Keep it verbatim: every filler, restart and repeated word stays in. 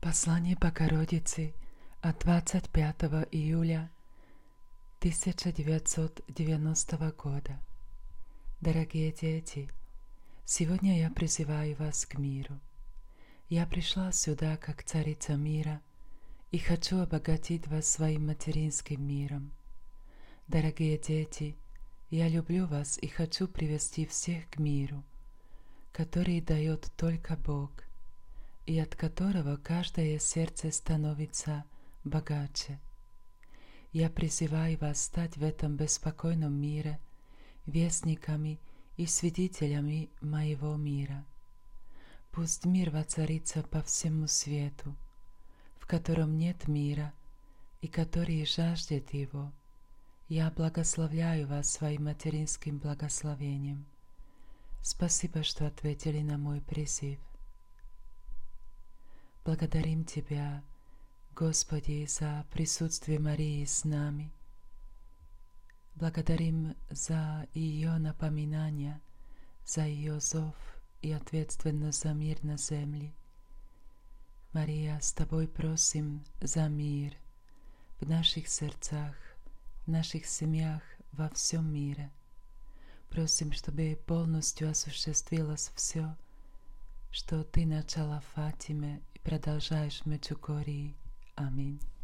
Послание Богородицы от двадцать пятого июля тысяча девятьсот девяностого года. Дорогие дети, сегодня я призываю вас к миру. Я пришла сюда как царица мира и хочу обогатить вас своим материнским миром. Дорогие дети, я люблю вас и хочу привести всех к миру, который дает только Бог, и от которого каждое сердце становится богаче. Я призываю вас стать в этом беспокойном мире вестниками и свидетелями моего мира. Пусть мир воцарится по всему свету, в котором нет мира и который жаждет его. Я благословляю вас своим материнским благословением. Спасибо, что ответили на мой призыв. Благодарим Тебя, Господи, за присутствие Марии с нами. Благодарим за ее напоминания, за ее зов и ответственность за мир на земле. Мария, с Тобой просим за мир в наших сердцах, в наших семьях, во всем мире. Просим, чтобы полностью осуществилось все, что Ты начала в Фатиме и продолжаешь в Меджугорье. Аминь.